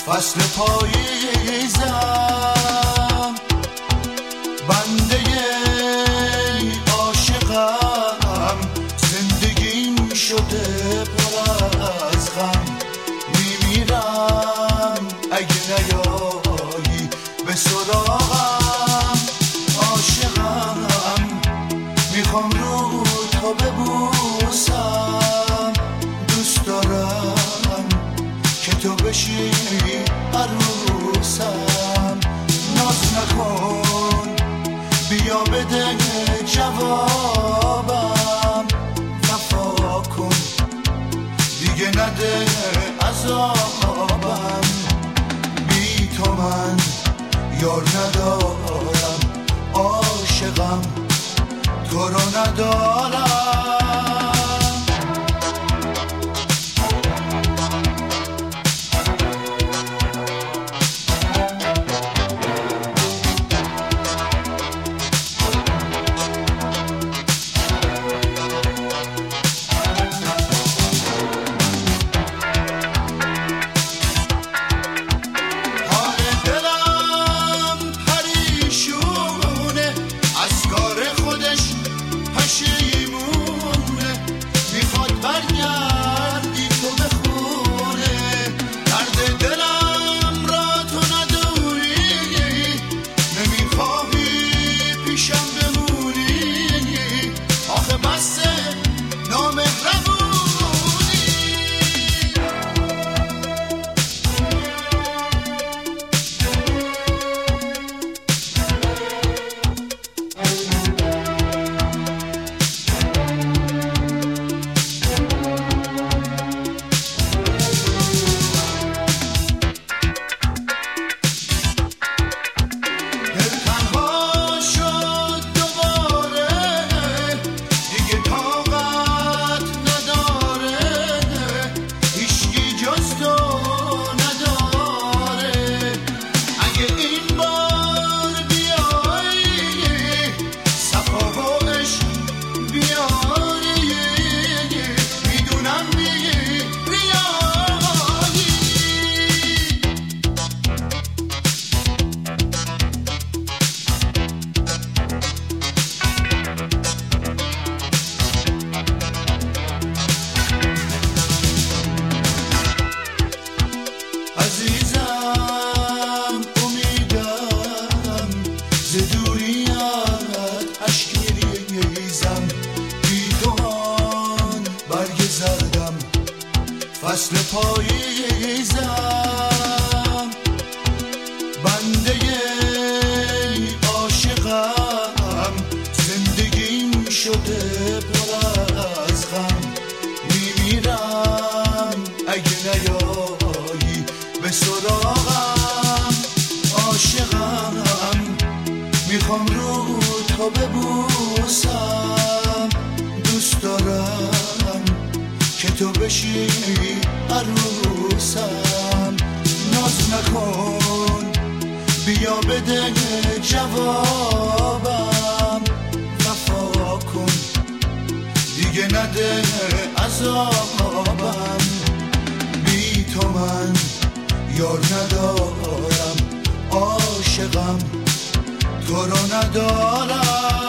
فصل پاییزم، بنده عاشقم، زندگیم شده پر از غم، میمیرم اگه نیایی به سراغم. عاشقم، میخوام رو تو ببوسم، دوست دارم که تو بشی عروسم. ناز نکن، بیا بده جوابم، وفا کن دیگه نده عذابم. بی تو من یار ندارم، عاشقم تو رو ندارم. فصل پاییزم، بنده عاشقم، زندگیم شده پر از غم، میمیرم اگه نیایی به سراغم. عاشقم، میخوام رو تو ببوسم، دوست دارم که تو بشی عروسم. ناز نکن، بیا بده جوابم، وفا کن دیگه نده عذابم. بی تو من یار ندارم، عاشقم تو رو ندارم.